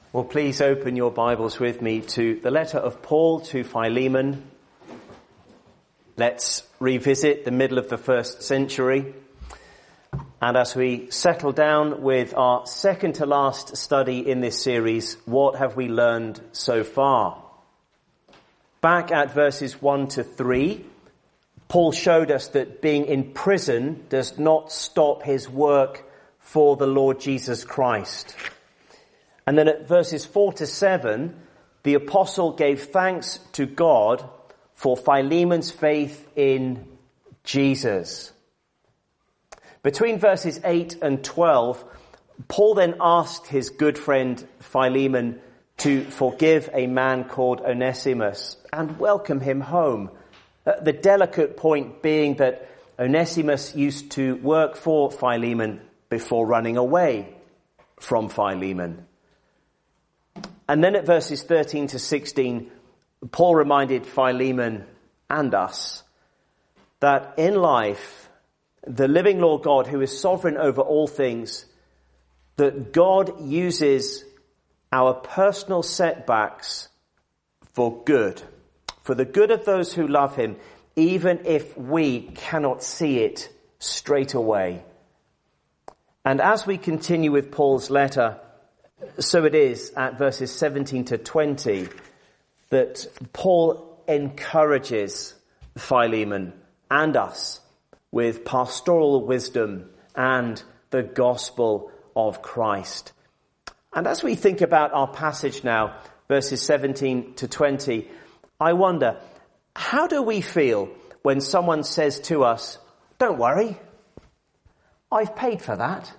Well, please open your Bibles with me to the letter of Paul to Philemon. Let's revisit the middle of the first century. And as we settle down with our second to last study in this series, what have we learned so far? Back at verses 1 to 3, Paul showed us that being in prison does not stop his work for the Lord Jesus Christ. And then at verses 4 to 7, the apostle gave thanks to God for Philemon's faith in Jesus. Between verses 8 and 12, Paul then asked his good friend Philemon to forgive a man called Onesimus and welcome him home. The delicate point being that Onesimus used to work for Philemon before running away from Philemon. And then at verses 13 to 16, Paul reminded Philemon and us that in life, the living Lord God, who is sovereign over all things, that God uses our personal setbacks for good, for the good of those who love him, even if we cannot see it straight away. And as we continue with Paul's letter, so it is at verses 17 to 20 that Paul encourages Philemon and us with pastoral wisdom and the gospel of Christ. And as we think about our passage now, verses 17 to 20, I wonder, how do we feel when someone says to us, "Don't worry, I've paid for that"?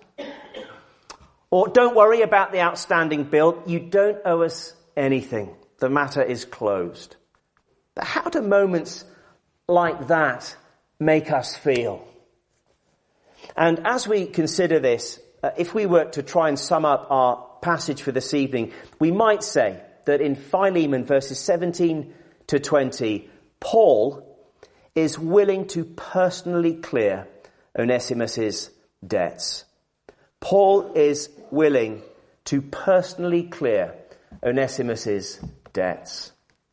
Or, "Don't worry about the outstanding bill, you don't owe us anything, the matter is closed"? How do moments like that make us feel? And as we consider this, if we were to try and sum up our passage for this evening, we might say that in Philemon verses 17 to 20, Paul is willing to personally clear Onesimus's debts. Paul is willing to personally clear Onesimus's debts.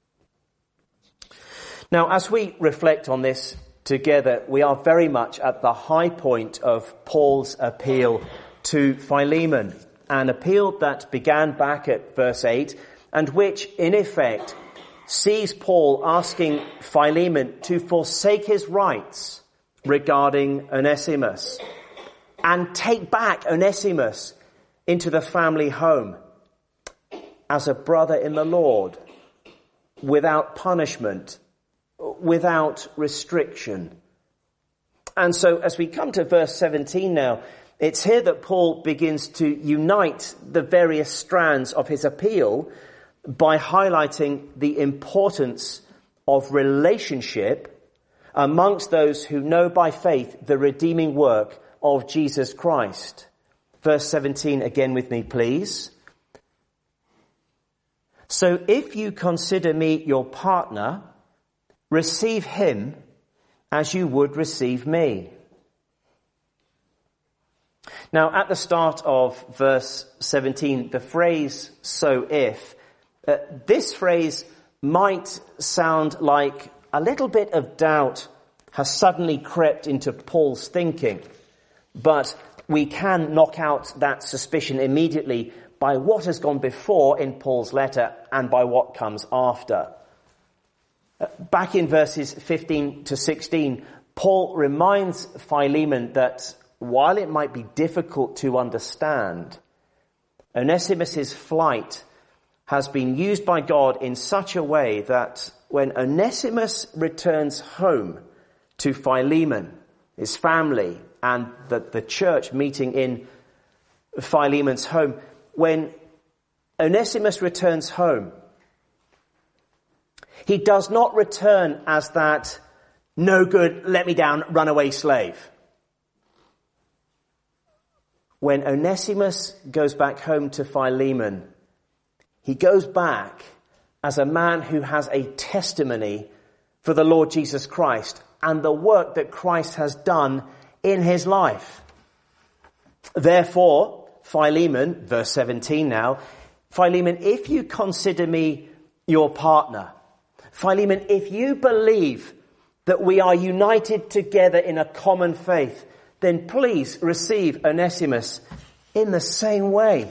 Now, as we reflect on this together, we are very much at the high point of Paul's appeal to Philemon, an appeal that began back at verse 8 and which, in effect, sees Paul asking Philemon to forsake his rights regarding Onesimus and take back Onesimus into the family home as a brother in the Lord, without punishment, without restriction. And so as we come to verse 17 now, it's here that Paul begins to unite the various strands of his appeal by highlighting the importance of relationship amongst those who know by faith the redeeming work of Jesus Christ. Verse 17 again with me, please. "So if you consider me your partner, receive him as you would receive me." Now, at the start of verse 17, the phrase, "so if," this phrase might sound like a little bit of doubt has suddenly crept into Paul's thinking. But we can knock out that suspicion immediately by what has gone before in Paul's letter and by what comes after. Back in verses 15 to 16, Paul reminds Philemon that while it might be difficult to understand, Onesimus's flight has been used by God in such a way that when Onesimus returns home to Philemon, his family, and the church meeting in Philemon's home, when Onesimus returns home, he does not return as that no good, let me down, runaway slave. When Onesimus goes back home to Philemon, he goes back as a man who has a testimony for the Lord Jesus Christ and the work that Christ has done in his life. Therefore, Philemon, verse 17 now, Philemon, if you consider me your partner, Philemon, if you believe that we are united together in a common faith, then please receive Onesimus in the same way.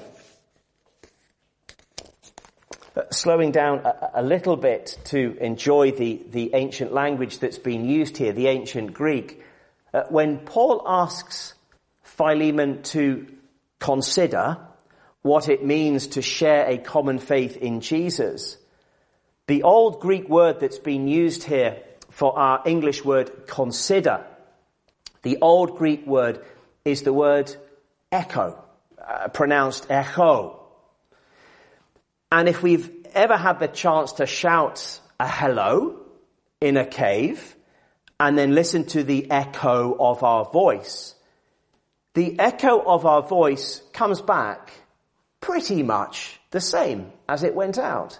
Slowing down a little bit to enjoy the ancient language that's been used here, the ancient Greek. When Paul asks Philemon to consider what it means to share a common faith in Jesus, the old Greek word that's been used here for our English word consider, the old Greek word is the word echo, pronounced echo. And if we've ever had the chance to shout a hello in a cave and then listen to the echo of our voice, the echo of our voice comes back pretty much the same as it went out.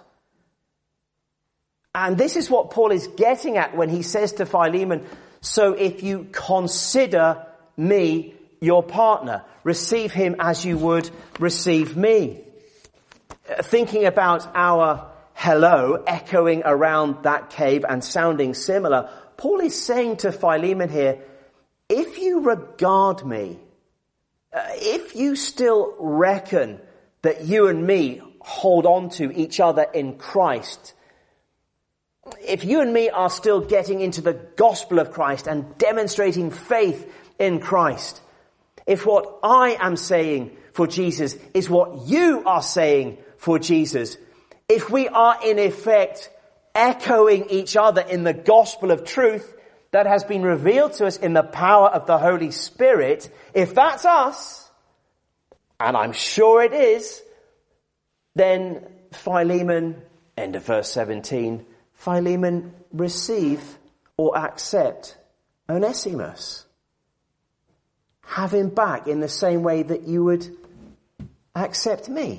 And this is what Paul is getting at when he says to Philemon, so if you consider me your partner, receive him as you would receive me. Thinking about our hello echoing around that cave and sounding similar, Paul is saying to Philemon here, if you regard me, if you still reckon that you and me hold on to each other in Christ, if you and me are still getting into the gospel of Christ and demonstrating faith in Christ, if what I am saying for Jesus is what you are saying for Jesus, if we are in effect echoing each other in the gospel of truth that has been revealed to us in the power of the Holy Spirit, if that's us, and I'm sure it is, then Philemon, end of verse 17, Philemon, receive or accept Onesimus. Have him back in the same way that you would accept me.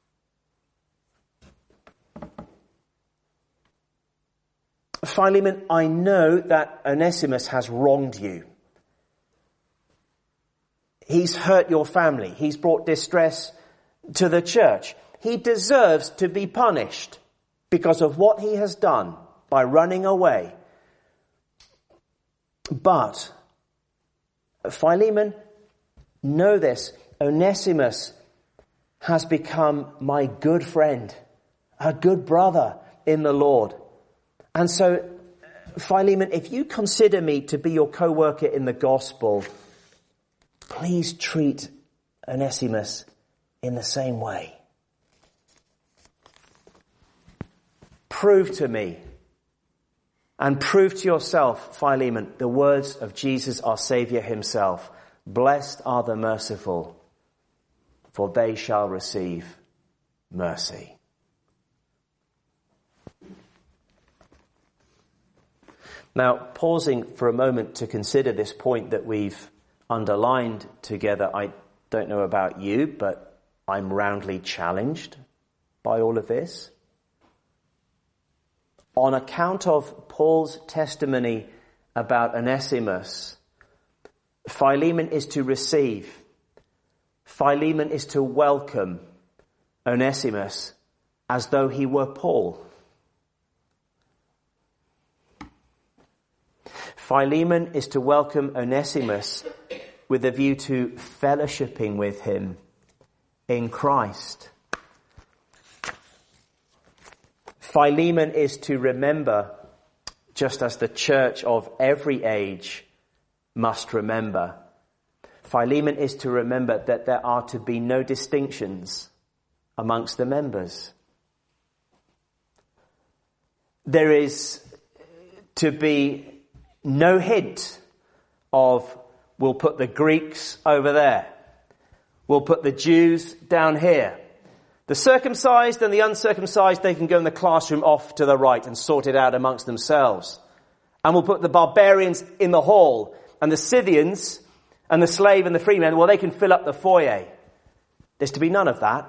Philemon, I know that Onesimus has wronged you. He's hurt your family. He's brought distress to the church. He deserves to be punished because of what he has done by running away. But, Philemon, know this, Onesimus has become my good friend, a good brother in the Lord. And so, Philemon, if you consider me to be your co-worker in the gospel, please treat Onesimus in the same way. Prove to me and prove to yourself, Philemon, the words of Jesus, our Saviour himself. Blessed are the merciful, for they shall receive mercy. Now, pausing for a moment to consider this point that we've underlined together, I don't know about you, but I'm roundly challenged by all of this. On account of Paul's testimony about Onesimus, Philemon is to receive, Philemon is to welcome Onesimus as though he were Paul. Philemon is to welcome Onesimus with a view to fellowshipping with him in Christ. Philemon is to remember, just as the church of every age must remember. Philemon is to remember that there are to be no distinctions amongst the members. There is to be no hint of, we'll put the Greeks over there. We'll put the Jews down here. The circumcised and the uncircumcised, they can go in the classroom off to the right and sort it out amongst themselves. And we'll put the barbarians in the hall, and the Scythians and the slave and the free men, well, they can fill up the foyer. There's to be none of that.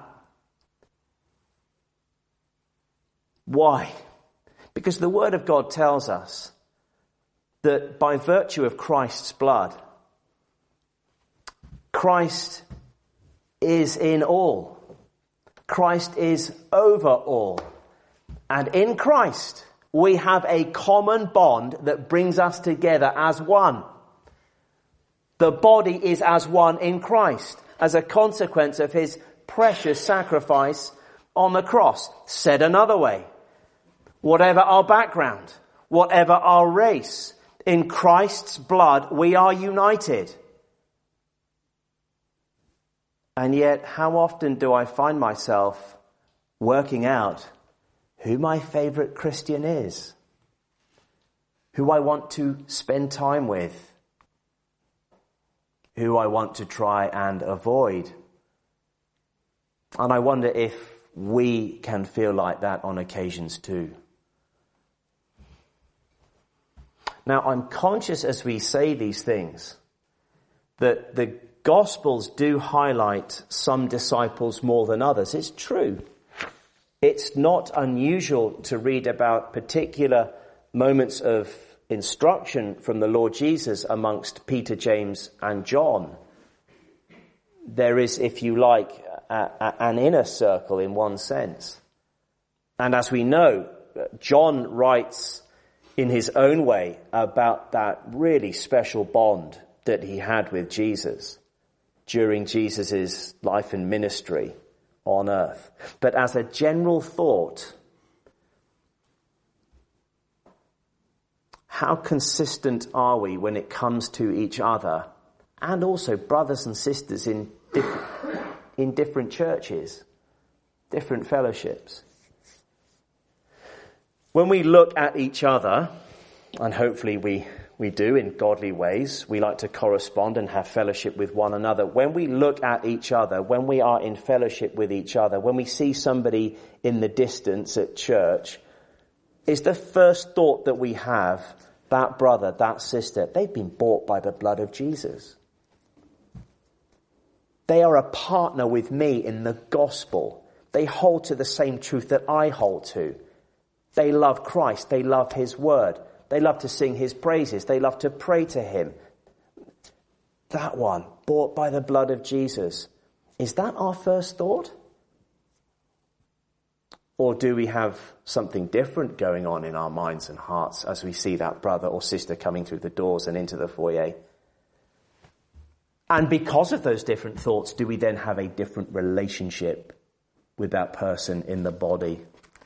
Why? Because the Word of God tells us that by virtue of Christ's blood, Christ is in all. Christ is over all. And in Christ, we have a common bond that brings us together as one. The body is as one in Christ as a consequence of his precious sacrifice on the cross. Said another way, whatever our background, whatever our race, in Christ's blood we are united. And yet, how often do I find myself working out who my favorite Christian is, who I want to spend time with, who I want to try and avoid. And I wonder if we can feel like that on occasions too. Now, I'm conscious as we say these things that the Gospels do highlight some disciples more than others. It's true. It's not unusual to read about particular moments of instruction from the Lord Jesus amongst Peter, James, and John. There is, if you like, an inner circle in one sense. And as we know, John writes in his own way about that really special bond that he had with Jesus during Jesus' life and ministry on earth. But as a general thought, how consistent are we when it comes to each other and also brothers and sisters in different churches, different fellowships? When we look at each other, and hopefully we do in godly ways, we like to correspond and have fellowship with one another. When we look at each other, when we are in fellowship with each other, when we see somebody in the distance at church, is the first thought that we have, that brother, that sister, they've been bought by the blood of Jesus. They are a partner with me in the gospel. They hold to the same truth that I hold to. They love Christ. They love his word. They love to sing his praises. They love to pray to him. That one, bought by the blood of Jesus. Is that our first thought? Or do we have something different going on in our minds and hearts as we see that brother or sister coming through the doors and into the foyer? And because of those different thoughts, do we then have a different relationship with that person in the body?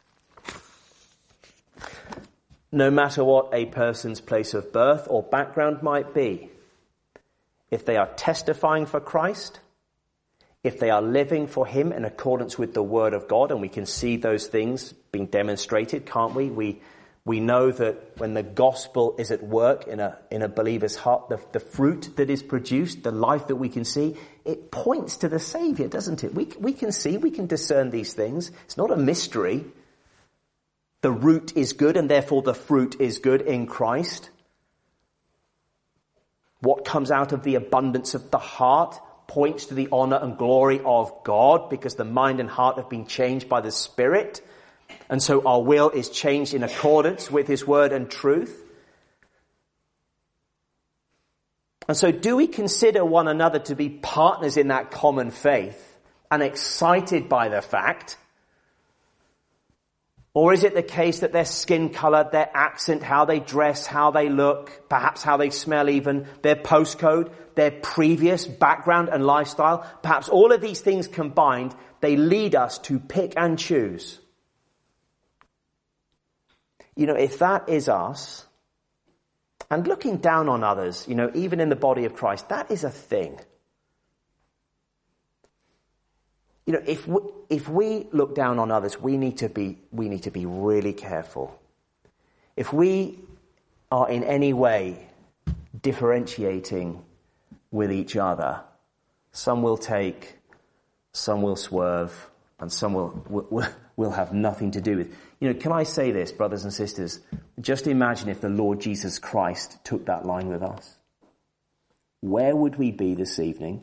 No matter what a person's place of birth or background might be, if they are testifying for Christ, if they are living for him in accordance with the word of God, and we can see those things being demonstrated, can't we? We know that when the gospel is at work in a believer's heart, the fruit that is produced, the life that we can see, it points to the Saviour, doesn't it? We can see, we can discern these things. It's not a mystery. The root is good and therefore the fruit is good in Christ. What comes out of the abundance of the heart points to the honor and glory of God, because the mind and heart have been changed by the Spirit. And so our will is changed in accordance with his word and truth. And so do we consider one another to be partners in that common faith and excited by the fact? Or is it the case that their skin color, their accent, how they dress, how they look, perhaps how they smell even, their postcode, their previous background and lifestyle, perhaps all of these things combined, they lead us to pick and choose? You know, if that is us, and looking down on others, you know, even in the body of Christ, that is a thing. You know, if we look down on others, we need to be really careful. If we are in any way differentiating with each other, some will take, some will swerve, and some will have nothing to do with. You know, can I say this, brothers and sisters? Just imagine if the Lord Jesus Christ took that line with us. Where would we be this evening?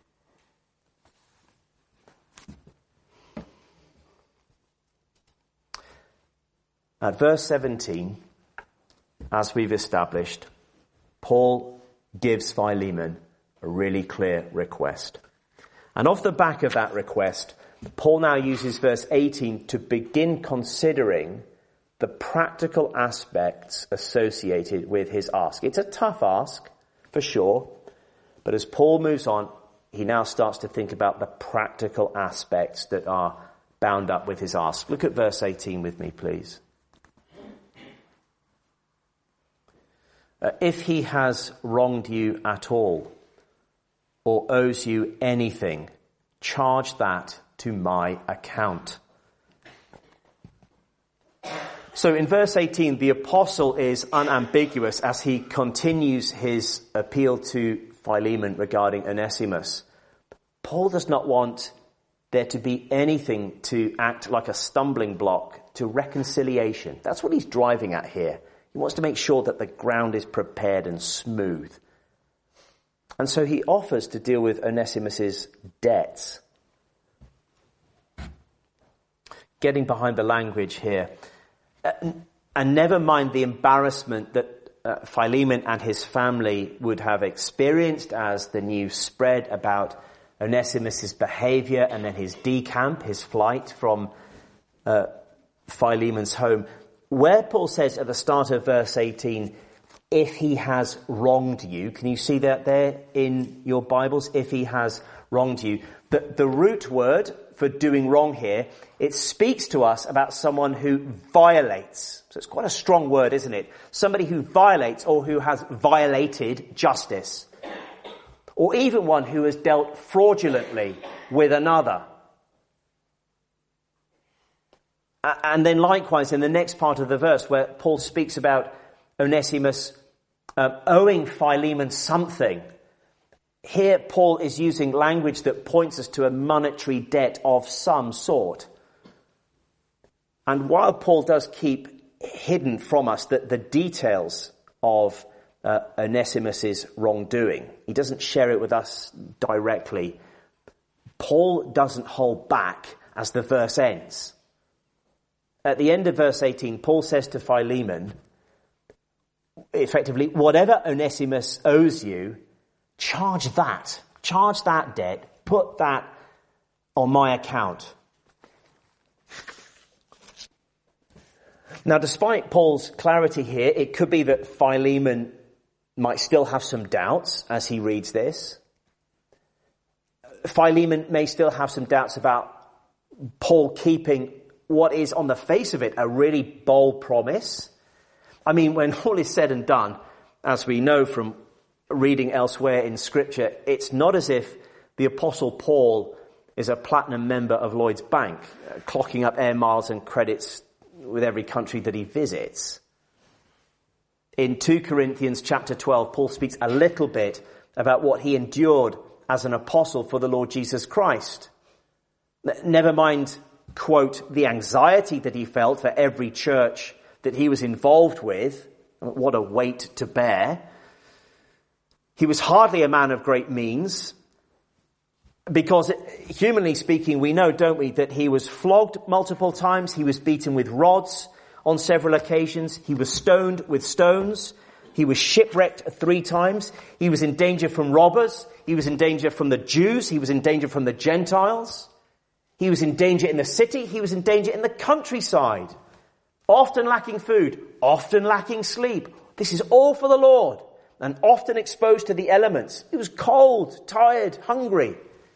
At verse 17, as we've established, Paul gives Philemon a really clear request. And off the back of that request, Paul now uses verse 18 to begin considering the practical aspects associated with his ask. It's a tough ask, for sure, but as Paul moves on, he now starts to think about the practical aspects that are bound up with his ask. Look at verse 18 with me, please. If he has wronged you at all, or owes you anything, charge that to my account. So in verse 18, the apostle is unambiguous as he continues his appeal to Philemon regarding Onesimus. Paul does not want there to be anything to act like a stumbling block to reconciliation. That's what he's driving at here. He wants to make sure that the ground is prepared and smooth. And so he offers to deal with Onesimus's debts. Getting behind the language here. And never mind the embarrassment that Philemon and his family would have experienced as the news spread about Onesimus's behavior and then his decamp, his flight from Philemon's home. Where Paul says at the start of verse 18, if he has wronged you, can you see that there in your Bibles? If he has wronged you. The root word for doing wrong here, it speaks to us about someone who violates. So it's quite a strong word, isn't it? Somebody who violates or who has violated justice. Or even one who has dealt fraudulently with another. And then likewise in the next part of the verse where Paul speaks about Onesimus owing Philemon something. Here Paul is using language that points us to a monetary debt of some sort. And while Paul does keep hidden from us the details of Onesimus's wrongdoing, he doesn't share it with us directly. Paul doesn't hold back as the verse ends. At the end of verse 18, Paul says to Philemon, effectively, whatever Onesimus owes you, charge that debt, put that on my account. Now, despite Paul's clarity here, it could be that Philemon might still have some doubts as he reads this. Philemon may still have some doubts about Paul keeping what is on the face of it a really bold promise. I mean, when all is said and done, as we know from reading elsewhere in Scripture, it's not as if the Apostle Paul is a platinum member of Lloyd's Bank, clocking up air miles and credits with every country that he visits. In 2 Corinthians chapter 12, Paul speaks a little bit about what he endured as an apostle for the Lord Jesus Christ. Never mind, quote, the anxiety that he felt for every church that he was involved with. What a weight to bear. He was hardly a man of great means because, humanly speaking, we know, don't we, that he was flogged multiple times. He was beaten with rods on several occasions. He was stoned with stones. He was shipwrecked 3 times. He was in danger from robbers. He was in danger from the Jews. He was in danger from the Gentiles. He was in danger in the city. He was in danger in the countryside. Often lacking food, often lacking sleep. This is all for the Lord, and often exposed to the elements. He was cold, tired, hungry.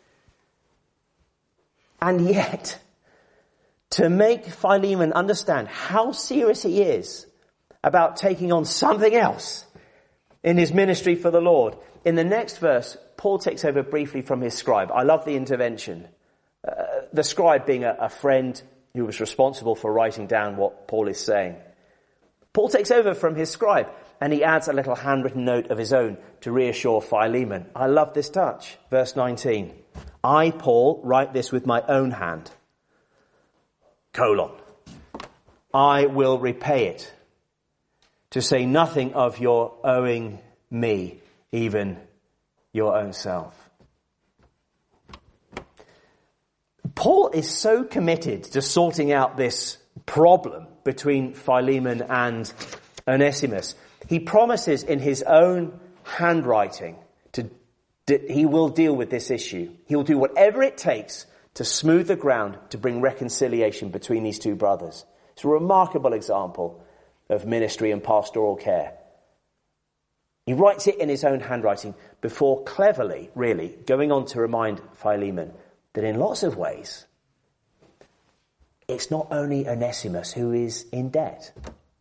And yet, to make Philemon understand how serious he is about taking on something else in his ministry for the Lord, in the next verse, Paul takes over briefly from his scribe. I love the intervention. The scribe being a friend who was responsible for writing down what Paul is saying. Paul takes over from his scribe and he adds a little handwritten note of his own to reassure Philemon. I love this touch. Verse 19. I, Paul, write this with my own hand. : I will repay it, to say nothing of your owing me, even your own self. Paul is so committed to sorting out this problem between Philemon and Onesimus. He promises in his own handwriting he will deal with this issue. He will do whatever it takes to smooth the ground, to bring reconciliation between these two brothers. It's a remarkable example of ministry and pastoral care. He writes it in his own handwriting before cleverly, really, going on to remind Philemon that in lots of ways, it's not only Onesimus who is in debt.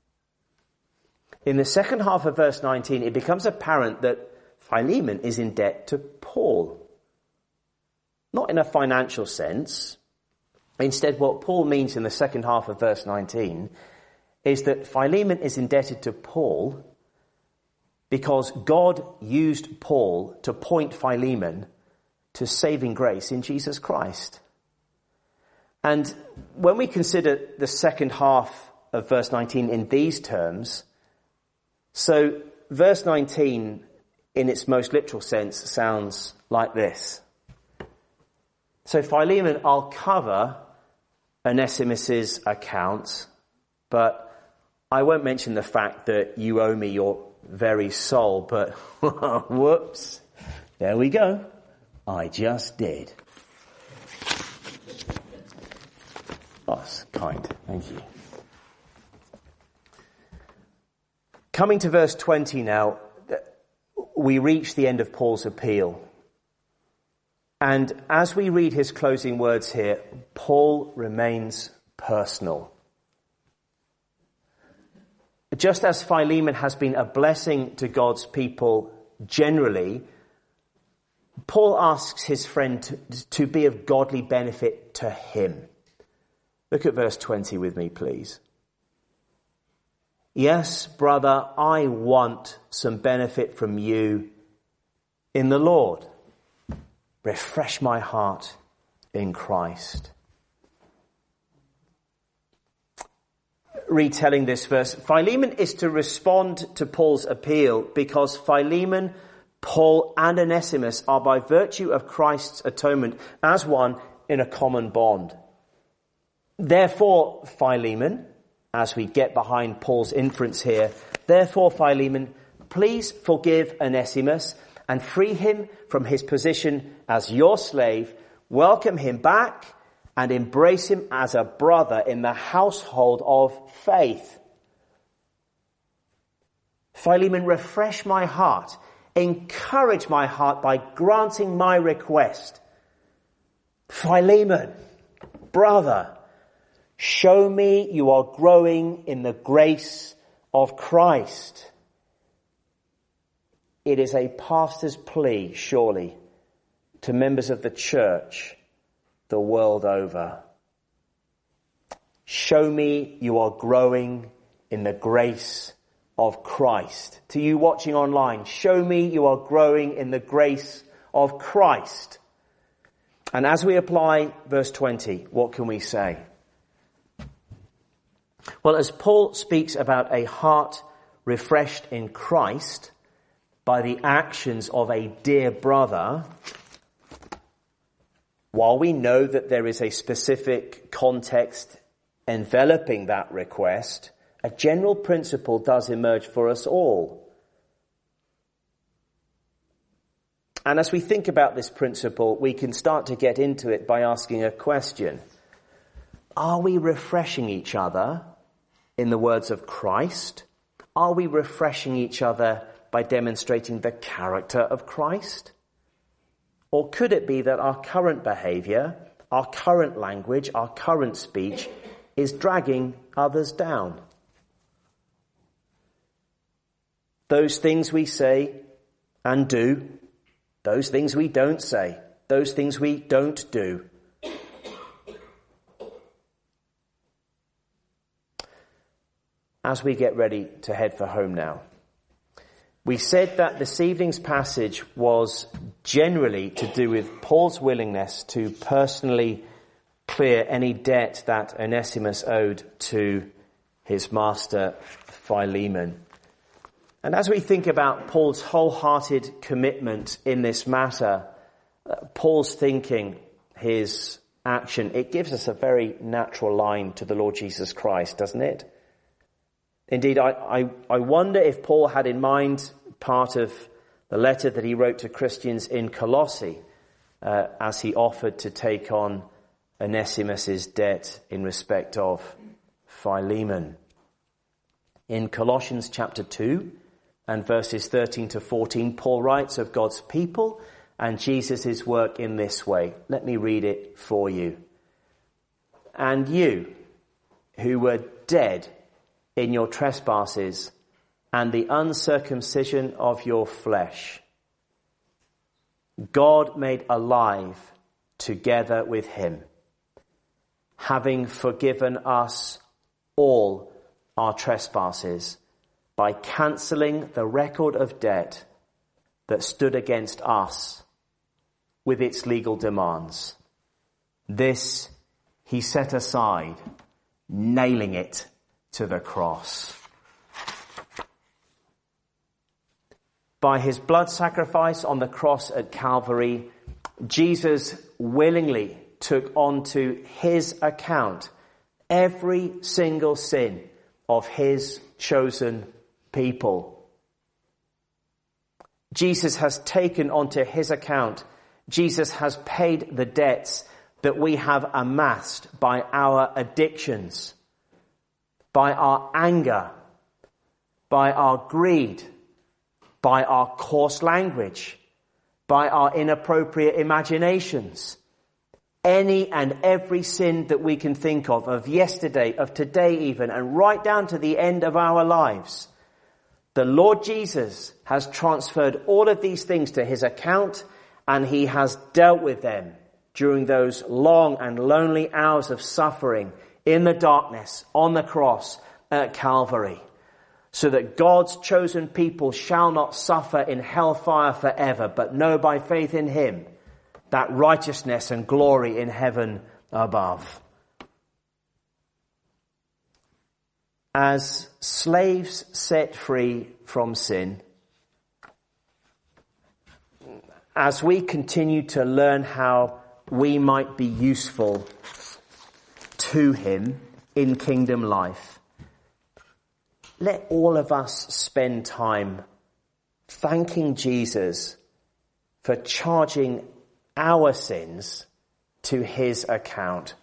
In the second half of verse 19, it becomes apparent that Philemon is in debt to Paul. Not in a financial sense. Instead, what Paul means in the second half of verse 19 is that Philemon is indebted to Paul because God used Paul to point Philemon to saving grace in Jesus Christ. And when we consider the second half of verse 19 in these terms, so verse 19 in its most literal sense sounds like this. So Philemon, I'll cover Onesimus's account, but I won't mention the fact that you owe me your very soul, but whoops, there we go. I just did. Oh, that's kind. Thank you. Coming to verse 20 now, we reach the end of Paul's appeal. And as we read his closing words here, Paul remains personal. Just as Philemon has been a blessing to God's people generally, Paul asks his friend to be of godly benefit to him. Look at verse 20 with me, please. Yes, brother, I want some benefit from you in the Lord. Refresh my heart in Christ. Retelling this verse, Philemon is to respond to Paul's appeal because Philemon, Paul, and Onesimus are by virtue of Christ's atonement as one in a common bond. Therefore, Philemon, as we get behind Paul's inference here, therefore, Philemon, please forgive Onesimus and free him from his position as your slave, welcome him back, and embrace him as a brother in the household of faith. Philemon, refresh my heart, encourage my heart by granting my request. Philemon, brother, show me you are growing in the grace of Christ. It is a pastor's plea, surely, to members of the church the world over. Show me you are growing in the grace of Christ. To you watching online, show me you are growing in the grace of Christ. And as we apply verse 20, what can we say? Well, as Paul speaks about a heart refreshed in Christ by the actions of a dear brother, while we know that there is a specific context enveloping that request, a general principle does emerge for us all. And as we think about this principle, we can start to get into it by asking a question. Are we refreshing each other in the words of Christ? Are we refreshing each other by demonstrating the character of Christ? Or could it be that our current behavior, our current language, our current speech is dragging others down? Those things we say and do, those things we don't say, those things we don't do. As we get ready to head for home now, we said that this evening's passage was generally to do with Paul's willingness to personally clear any debt that Onesimus owed to his master Philemon. And as we think about Paul's wholehearted commitment in this matter, Paul's thinking, his action, it gives us a very natural line to the Lord Jesus Christ, doesn't it? Indeed, I wonder if Paul had in mind part of the letter that he wrote to Christians in Colossae as he offered to take on Onesimus's debt in respect of Philemon. In Colossians chapter 2 and verses 13 to 14, Paul writes of God's people and Jesus' work in this way. Let me read it for you. And you, who were dead in your trespasses and the uncircumcision of your flesh, God made alive together with him, having forgiven us all our trespasses by cancelling the record of debt that stood against us with its legal demands. This he set aside, nailing it to the cross. By his blood sacrifice on the cross at Calvary, Jesus willingly took onto his account every single sin of his chosen people. Jesus has taken onto his account, Jesus has paid the debts that we have amassed by our addictions, by our anger, by our greed, by our coarse language, by our inappropriate imaginations. Any and every sin that we can think of yesterday, of today even, and right down to the end of our lives. The Lord Jesus has transferred all of these things to his account, and he has dealt with them during those long and lonely hours of suffering in the darkness on the cross at Calvary, so that God's chosen people shall not suffer in hellfire forever, but know by faith in him that righteousness and glory in heaven above. As slaves set free from sin, as we continue to learn how we might be useful to him in kingdom life, let all of us spend time thanking Jesus for charging our sins to his account.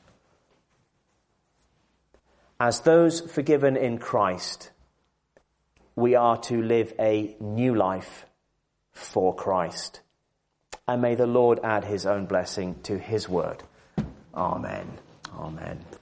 As those forgiven in Christ, we are to live a new life for Christ. And may the Lord add his own blessing to his word. Amen. Amen.